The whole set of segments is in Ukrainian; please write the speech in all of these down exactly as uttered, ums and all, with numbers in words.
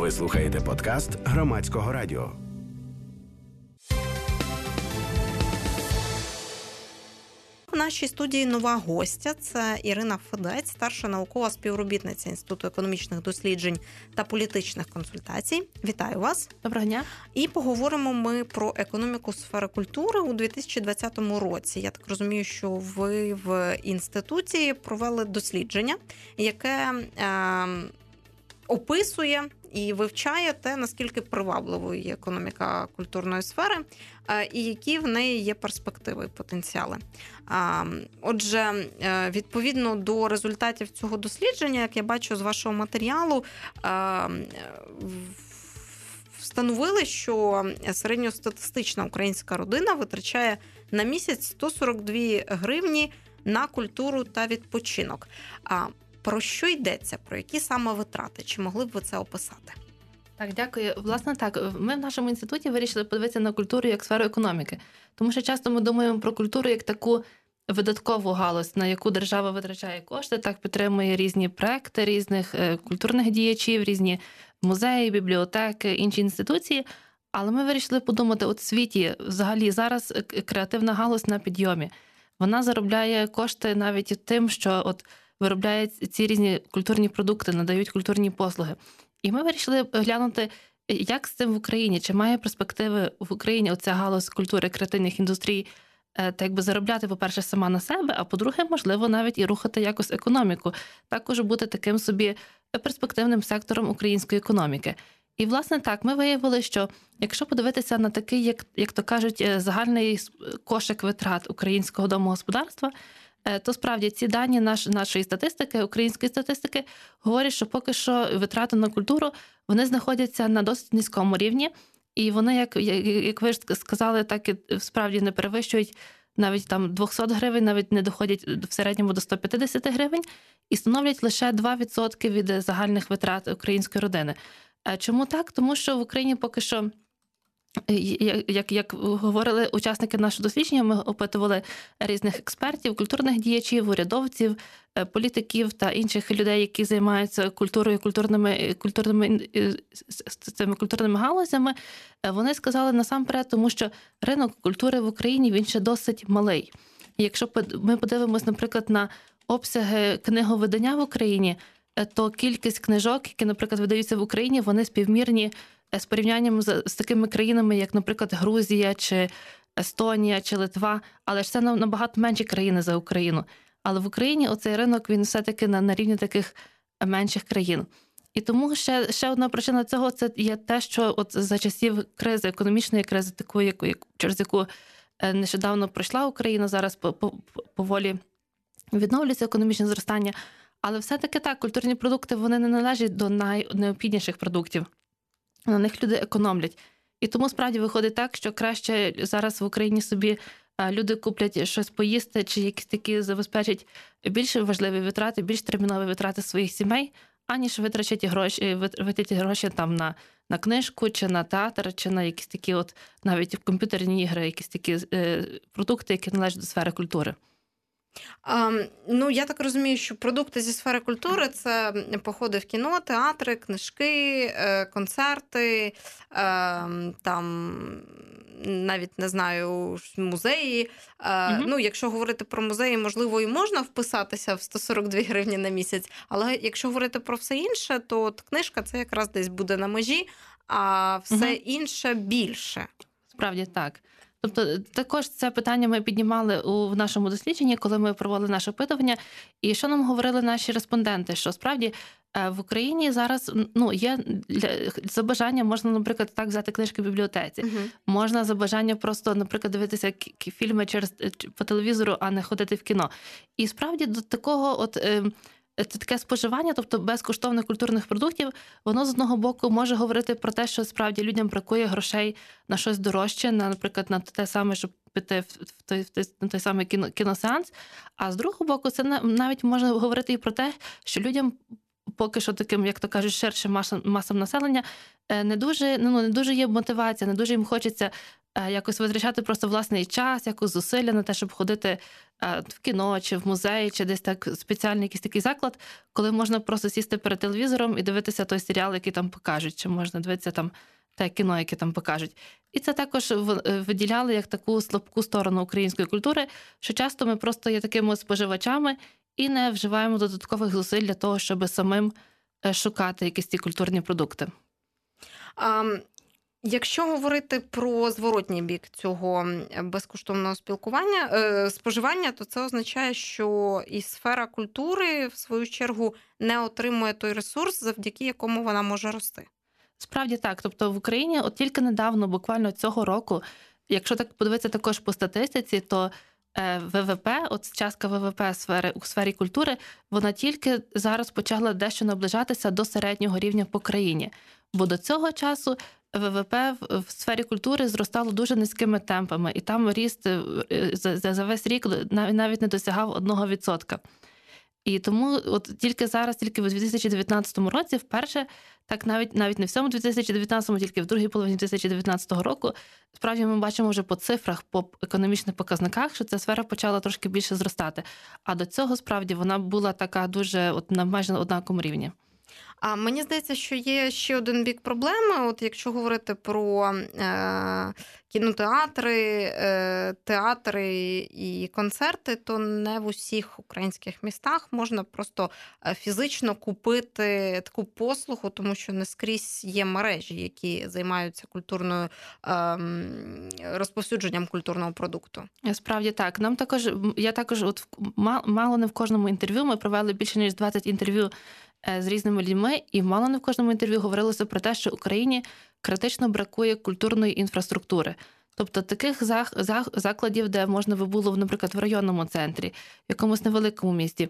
Ви слухаєте подкаст Громадського радіо. У нашій студії нова гостя – це Ірина Федець, старша наукова співробітниця Інституту економічних досліджень та політичних консультацій. Вітаю вас. Доброго дня. І поговоримо ми про економіку сфери культури у дві тисячі двадцятому році. Я так розумію, що ви в інституті провели дослідження, яке е, описує і вивчає те, наскільки привабливою є економіка культурної сфери і які в неї є перспективи і потенціали. Отже, відповідно до результатів цього дослідження, як я бачу з вашого матеріалу, встановили, що середньостатистична українська родина витрачає на місяць сто сорок дві гривні на культуру та відпочинок. Про що йдеться? Про які саме витрати? Чи могли б ви це описати? Так, дякую. Власне, так, ми в нашому інституті вирішили подивитися на культуру як сферу економіки. Тому що часто ми думаємо про культуру як таку видаткову галузь, на яку держава витрачає кошти, так підтримує різні проекти різних культурних діячів, різні музеї, бібліотеки, інші інституції. Але ми вирішили подумати, от в світі взагалі зараз креативна галузь на підйомі. Вона заробляє кошти навіть тим, що от виробляють ці різні культурні продукти, надають культурні послуги. І ми вирішили глянути, як з цим в Україні, чи має перспективи в Україні оця галузь культури, креативних індустрій, так якби заробляти, по-перше, сама на себе, а по-друге, можливо, навіть і рухати якось економіку, також бути таким собі перспективним сектором української економіки. І, власне, так, ми виявили, що якщо подивитися на такий, як, як то кажуть, загальний кошик витрат українського домогосподарства, то справді ці дані наш, нашої статистики, української статистики, говорять, що поки що витрати на культуру, вони знаходяться на досить низькому рівні, і вони, як, як ви ж сказали, так і справді не перевищують навіть там двісті гривень, навіть не доходять в середньому до сто п'ятдесят гривень, і становлять лише два відсотки від загальних витрат української родини. Чому так? Тому що в Україні поки що, Як, як говорили учасники нашого дослідження, ми опитували різних експертів, культурних діячів, урядовців, політиків та інших людей, які займаються культурою, культурними, культурними, цими культурними галузями. Вони сказали насамперед, тому що ринок культури в Україні, він ще досить малий. І якщо ми подивимось, наприклад, на обсяги книговидання в Україні, то кількість книжок, які, наприклад, видаються в Україні, вони співмірні з порівнянням з, з такими країнами, як, наприклад, Грузія, чи Естонія, чи Литва, але ж це набагато менші країни за Україну. Але в Україні оцей ринок, він все-таки на, на рівні таких менших країн. І тому ще, ще одна причина цього, це є те, що от за часів кризи, економічної кризи, такої, яку, через яку нещодавно пройшла Україна, зараз поволі відновлюється економічне зростання, але все-таки так, культурні продукти, вони не належать до найнеобхідніших продуктів. На них люди економлять. І тому справді виходить так, що краще зараз в Україні собі люди куплять щось поїсти, чи якісь такі забезпечать більш важливі витрати, більш термінові витрати своїх сімей, аніж витрачать гроші, витратять гроші там на, на книжку, чи на театр, чи на якісь такі от навіть комп'ютерні ігри, якісь такі е, продукти, які належать до сфери культури. А, ну, я так розумію, що продукти зі сфери культури – це походи в кіно, театри, книжки, концерти, там, навіть, не знаю, музеї. Угу. Ну, якщо говорити про музеї, можливо, і можна вписатися в сто сорок дві гривні на місяць, але якщо говорити про все інше, то от книжка – це якраз десь буде на межі, а все угу. інше більше. Справді так. Тобто також це питання ми піднімали у нашому дослідженні, коли ми проводили наше опитування. І що нам говорили наші респонденти, що справді в Україні зараз ну, є за бажання, можна, наприклад, так взяти книжки в бібліотеці. Uh-huh. Можна за бажання просто, наприклад, дивитися фільми через по телевізору, а не ходити в кіно. І справді до такого от це таке споживання, тобто безкоштовних культурних продуктів, воно з одного боку може говорити про те, що справді людям бракує грошей на щось дорожче, на, наприклад, на те саме, щоб піти в той, в той, на той самий кіно, кіносеанс. А з другого боку, це навіть можна говорити і про те, що людям поки що таким, як то кажуть, ширшим масам, масам населення не дуже, ну, не дуже є мотивація, не дуже їм хочеться якось витрачати просто власний час, якось зусилля на те, щоб ходити в кіно, чи в музеї, чи десь так спеціальний якийсь такий заклад, коли можна просто сісти перед телевізором і дивитися той серіал, який там покажуть, чи можна дивитися там те кіно, яке там покажуть. І це також виділяли як таку слабку сторону української культури, що часто ми просто є такими споживачами і не вживаємо додаткових зусиль для того, щоб самим шукати якісь ці культурні продукти. А, якщо говорити про зворотній бік цього безкоштовного спілкування, е, споживання, то це означає, що і сфера культури, в свою чергу, не отримує той ресурс, завдяки якому вона може рости. Справді так. Тобто в Україні от тільки недавно, буквально цього року, якщо так подивитися також по статистиці, то ВВП, от частка ВВП сфери, у сфері культури, вона тільки зараз почала дещо наближатися до середнього рівня по країні. Бо до цього часу ВВП в сфері культури зростало дуже низькими темпами, і там ріст за, за весь рік навіть не досягав одного відсотка. І тому от тільки зараз, тільки в дві тисячі дев'ятнадцятому році, вперше, так навіть навіть не в цьому дві тисячі дев'ятнадцятому, тільки в другій половині дві тисячі дев'ятнадцятого року, справді ми бачимо вже по цифрах, по економічних показниках, що ця сфера почала трошки більше зростати. А до цього, справді, вона була така дуже от, на майже однаковому рівні. А мені здається, що є ще один бік проблеми. От якщо говорити про е, кінотеатри, е, театри і концерти, то не в усіх українських містах можна просто фізично купити таку послугу, тому що не скрізь є мережі, які займаються культурною е, розповсюдженням культурного продукту. Справді так. Нам також, я також от мало не в кожному інтерв'ю, ми провели більше ніж двадцять інтерв'ю з різними людьми, і мало не в кожному інтерв'ю говорилося про те, що Україні критично бракує культурної інфраструктури. Тобто таких закладів, де можна би було, наприклад, в районному центрі, в якомусь невеликому місті,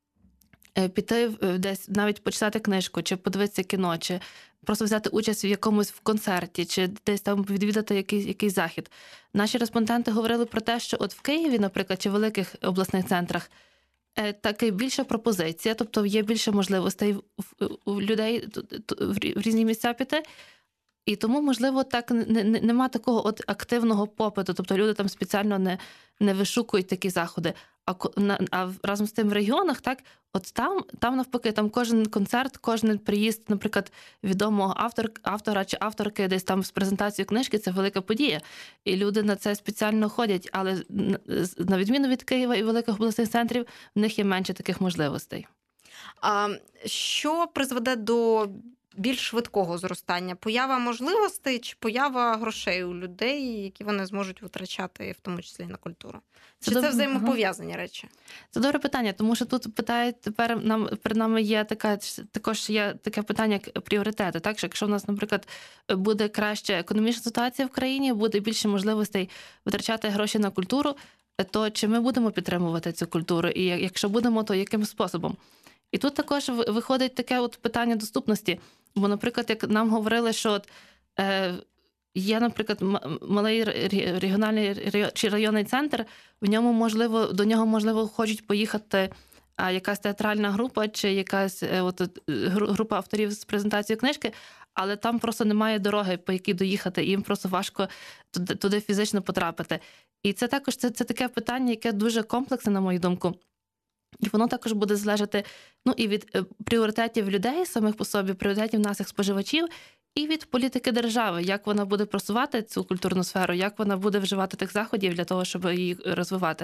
піти десь навіть почитати книжку, чи подивитися кіно, чи просто взяти участь в якомусь в концерті, чи десь там відвідати якийсь, якийсь захід. Наші респонденти говорили про те, що от в Києві, наприклад, чи в великих обласних центрах, таки більша пропозиція, тобто є більше можливостей у людей в різні місця піти, і тому, можливо, так не, не, нема такого от активного попиту, тобто люди там спеціально не, не вишукують такі заходи. А, а разом з тим в регіонах, так, от там, там навпаки, там кожен концерт, кожен приїзд, наприклад, відомого автор, автора чи авторки десь там з презентацією книжки, це велика подія. І люди на це спеціально ходять, але на відміну від Києва і великих обласних центрів, в них є менше таких можливостей. А що призведе до більш швидкого зростання? Поява можливостей чи поява грошей у людей, які вони зможуть витрачати, в тому числі на культуру? Чи це, це взаємопов'язані ага. речі? Це добре питання, тому що тут питають, тепер нам, перед нами є така, також є таке питання, як пріоритети. Так, що якщо в нас, наприклад, буде краща економічна ситуація в країні, буде більше можливостей витрачати гроші на культуру, то чи ми будемо підтримувати цю культуру? І якщо будемо, то яким способом? І тут також виходить таке от питання доступності. Бо, наприклад, як нам говорили, що от, е, є, наприклад, малий регіональний чи районний центр, в ньому можливо, до нього, можливо, хочуть поїхати а, якась театральна група чи якась е, от, група авторів з презентацією книжки, але там просто немає дороги, по якій доїхати, і їм просто важко туди, туди фізично потрапити. І це також це, це таке питання, яке дуже комплексне, на мою думку. І воно також буде залежати ну, і від пріоритетів людей самих по собі, пріоритетів нас як споживачів, і від політики держави, як вона буде просувати цю культурну сферу, як вона буде вживати тих заходів для того, щоб її розвивати.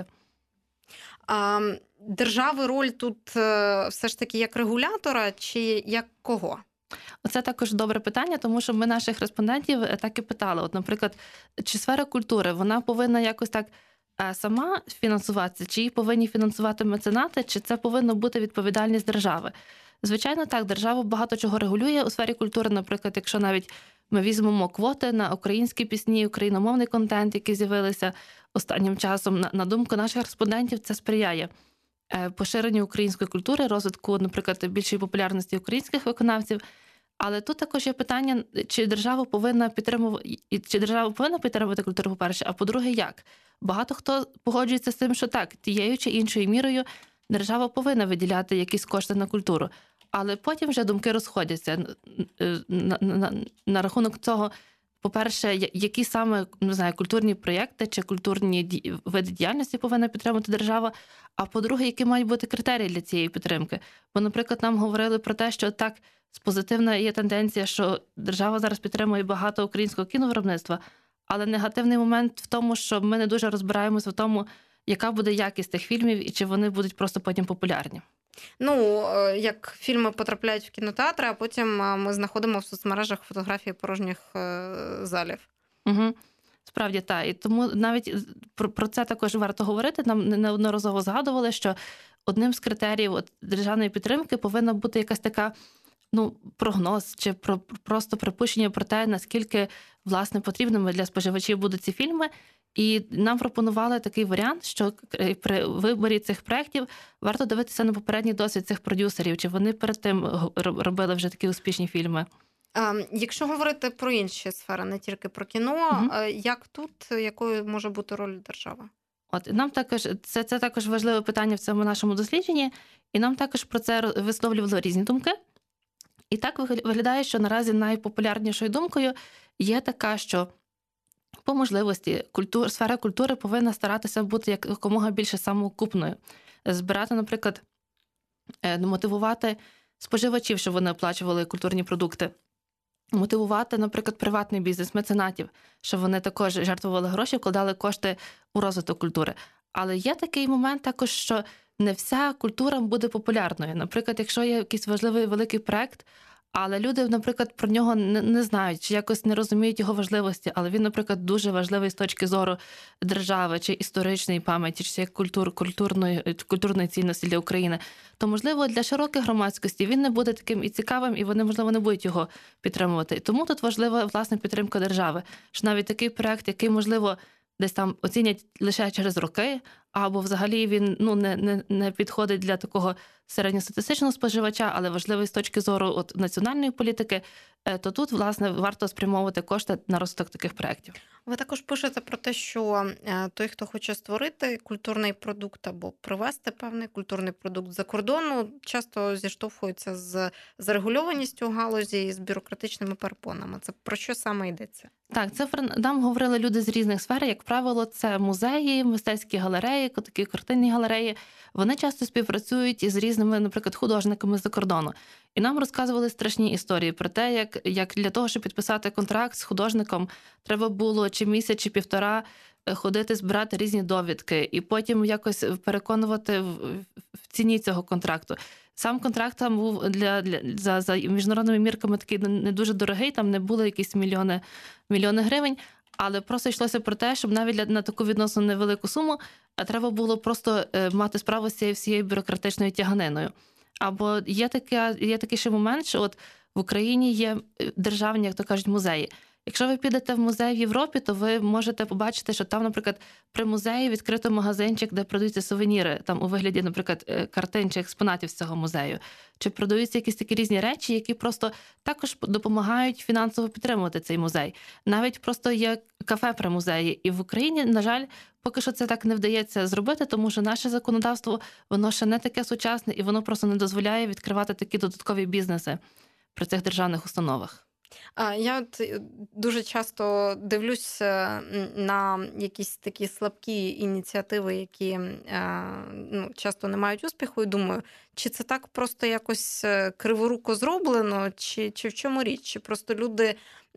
А держави роль тут все ж таки як регулятора чи як кого? Це також добре питання, тому що ми наших респондентів так і питали. От, наприклад, чи сфера культури, вона повинна якось так сама фінансуватися, чи її повинні фінансувати меценати, чи це повинна бути відповідальність держави. Звичайно, так, держава багато чого регулює у сфері культури, наприклад, якщо навіть ми візьмемо квоти на українські пісні, україномовний контент, які з'явилися останнім часом, на, на думку наших респондентів, це сприяє поширенню української культури, розвитку, наприклад, більшої популярності українських виконавців. Але тут також є питання, чи держава повинна підтримувати, чи держава повинна підтримувати культуру, по-перше, а по-друге, як? Багато хто погоджується з тим, що так, тією чи іншою мірою держава повинна виділяти якісь кошти на культуру. Але потім вже думки розходяться на, на, на, на рахунок цього, по-перше, які саме, не знаю, культурні проєкти чи культурні види діяльності повинна підтримувати держава, а по-друге, які мають бути критерії для цієї підтримки. Бо, наприклад, нам говорили про те, що так, позитивна є тенденція, що держава зараз підтримує багато українського кіновиробництва, але негативний момент в тому, що ми не дуже розбираємося в тому, яка буде якість тих фільмів і чи вони будуть просто потім популярні. Ну, як фільми потрапляють в кінотеатри, а потім ми знаходимо в соцмережах фотографії порожніх залів. Угу. Справді, так. І тому навіть про, про це також варто говорити. Нам неодноразово згадували, що одним з критеріїв от, державної підтримки повинна бути якась така, ну, прогноз чи про, просто припущення про те, наскільки, власне, потрібними для споживачів будуть ці фільми. І нам пропонували такий варіант, що при виборі цих проєктів варто дивитися на попередній досвід цих продюсерів, чи вони перед тим робили вже такі успішні фільми. Якщо говорити про інші сфери, не тільки про кіно, угу. як тут, якою може бути роль держави? От нам також це, це також важливе питання в цьому нашому дослідженні, і нам також про це висловлювали різні думки. І так виглядає, що наразі найпопулярнішою думкою є така, що по можливості культур, сфера культури повинна старатися бути якомога більше самоокупною. Збирати, наприклад, мотивувати споживачів, щоб вони оплачували культурні продукти. Мотивувати, наприклад, приватний бізнес, меценатів, щоб вони також жертвували гроші, вкладали кошти у розвиток культури. Але є такий момент також, що не вся культура буде популярною. Наприклад, якщо є якийсь важливий великий проєкт, але люди, наприклад, про нього не, не знають, чи якось не розуміють його важливості, але він, наприклад, дуже важливий з точки зору держави, чи історичної пам'яті, чи як культур, культурної, культурної цінності для України, то, можливо, для широкої громадськості він не буде таким і цікавим, і вони, можливо, не будуть його підтримувати. І тому тут важлива, власне, підтримка держави. Що навіть такий проєкт, який, можливо, десь там оцінять лише через роки, або взагалі він ну, не, не, не підходить для такого середньостатистичного споживача, але важливий з точки зору от, національної політики, то тут, власне, варто спрямовувати кошти на розвиток таких проєктів. Ви також пишете про те, що той, хто хоче створити культурний продукт або привезти певний культурний продукт за кордону, часто зіштовхується з зарегульованістю галузі і з бюрократичними перепонами. Це про що саме йдеться? Так, це нам говорили люди з різних сфер. Як правило, це музеї, мистецькі галереї, такі картинні галереї. Вони часто співпрацюють із різними, наприклад, художниками з-за кордону. І нам розказували страшні історії про те, як, як для того, щоб підписати контракт з художником, треба було чи місяць, чи півтора ходити, збирати різні довідки і потім якось переконувати в, в ціні цього контракту. Сам контракт там був для, для, за, за міжнародними мірками такий не дуже дорогий, там не було якісь мільйони, мільйони гривень, але просто йшлося про те, щоб навіть для, на таку відносно невелику суму треба було просто мати справу з цією всією бюрократичною тяганиною. Або є, таке, є такий ще момент, що от в Україні є державні, як то кажуть, музеї. Якщо ви підете в музей в Європі, то ви можете побачити, що там, наприклад, при музеї відкрито магазинчик, де продаються сувеніри, там у вигляді, наприклад, картин чи експонатів з цього музею. Чи продаються якісь такі різні речі, які просто також допомагають фінансово підтримувати цей музей. Навіть просто є кафе при музеї. І в Україні, на жаль, поки що це так не вдається зробити, тому що наше законодавство, воно ще не таке сучасне, і воно просто не дозволяє відкривати такі додаткові бізнеси при цих державних установах. Я от дуже часто дивлюся на якісь такі слабкі ініціативи, які ну, часто не мають успіху, і думаю, чи це так просто якось криворуко зроблено, чи, чи в чому річ, чи просто люди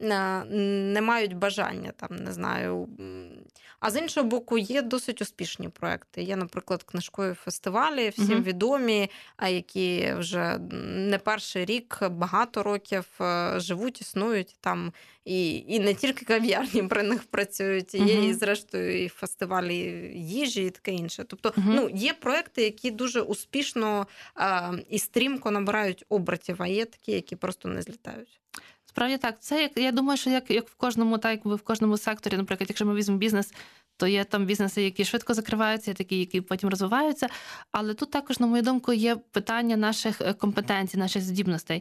не мають бажання, там, не знаю. А з іншого боку, є досить успішні проекти. Є, наприклад, книжкові фестивалі, всім uh-huh. відомі, які вже не перший рік, багато років живуть, існують там. І, і не тільки кав'ярні при них працюють, є uh-huh. і, зрештою, і фестивалі їжі, і таке інше. Тобто, uh-huh. ну, є проекти, які дуже успішно а, і стрімко набирають обертів, а є такі, які просто не злітають. Справді так. Це, як, я думаю, що як, як в кожному, так, в кожному секторі, наприклад, якщо ми візьмемо бізнес, то є там бізнеси, які швидко закриваються, такі, які потім розвиваються. Але тут також, на мою думку, є питання наших компетенцій, наших здібностей.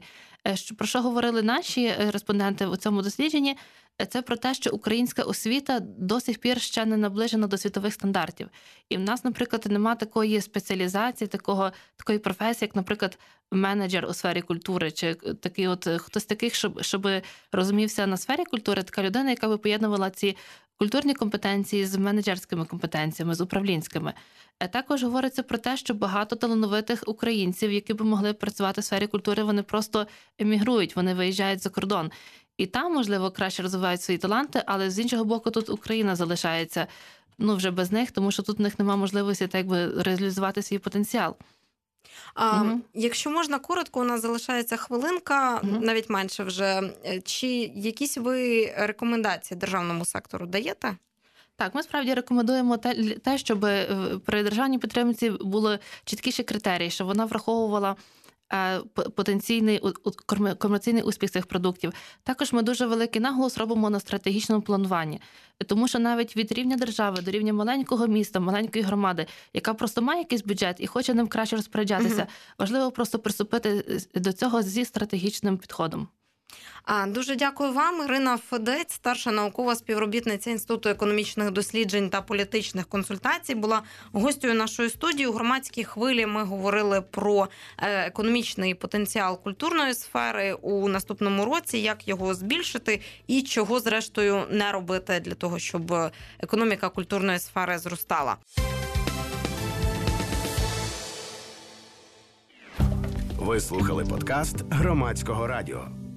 Про що говорили наші респонденти у цьому дослідженні? Це про те, що українська освіта до сих пір ще не наближена до світових стандартів. І в нас, наприклад, немає такої спеціалізації, такого, такої професії, як, наприклад, менеджер у сфері культури, чи такий от хтось таких, щоб, щоб розумівся на сфері культури, така людина, яка би поєднувала ці культурні компетенції з менеджерськими компетенціями, з управлінськими. Також говориться про те, що багато талановитих українців, які б могли працювати в сфері культури, вони просто емігрують, вони виїжджають за кордон. І там, можливо, краще розвивають свої таланти, але з іншого боку, тут Україна залишається, ну, вже без них, тому що тут в них немає можливості так би реалізувати свій потенціал. А, угу. Якщо можна коротко, у нас залишається хвилинка, угу. навіть менше вже. Чи якісь ви рекомендації державному сектору даєте? Так, ми справді рекомендуємо те, те, щоб при державній підтримці були чіткіші критерії, щоб вона враховувала потенційний комерційний успіх цих продуктів. Також ми дуже великий наголос робимо на стратегічному плануванні. Тому що навіть від рівня держави до рівня маленького міста, маленької громади, яка просто має якийсь бюджет і хоче ним краще розпоряджатися, угу. важливо просто приступити до цього зі стратегічним підходом. А, дуже дякую вам. Ірина Федець, старша наукова співробітниця Інституту економічних досліджень та політичних консультацій, була гостею нашої студії. У громадській хвилі ми говорили про економічний потенціал культурної сфери у наступному році, як його збільшити і чого, зрештою, не робити для того, щоб економіка культурної сфери зростала. Ви слухали подкаст Громадського радіо.